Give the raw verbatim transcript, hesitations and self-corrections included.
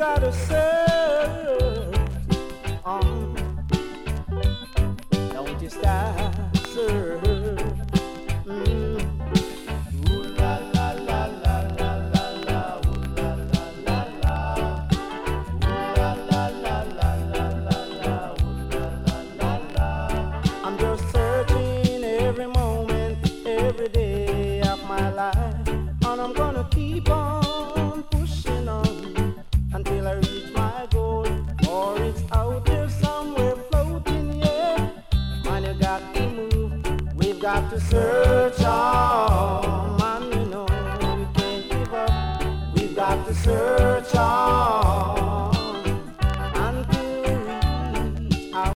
gotta search on. Don't you stop search. Mm. Ooh la la la la la la la. Ooh la la la la. Ooh la la la la la la la. Ooh la la la la. I'm just searching every moment, every day of my life, and I'm gonna keep on pushing on until I reach my goal, or it's out there somewhere floating, yeah. Man, you got to move, we've got to search on. Man, you know we can't give up, we've got to search on.